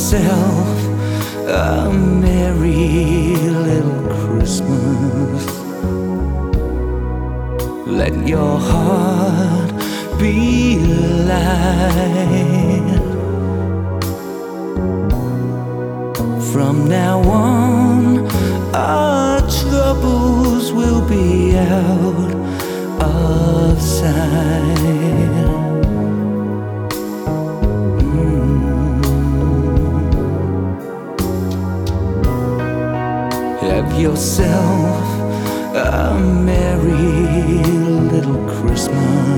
yourself a merry little Christmas. Let your heart be light. From now on, our troubles will be out of sight. Have yourself a merry little Christmas.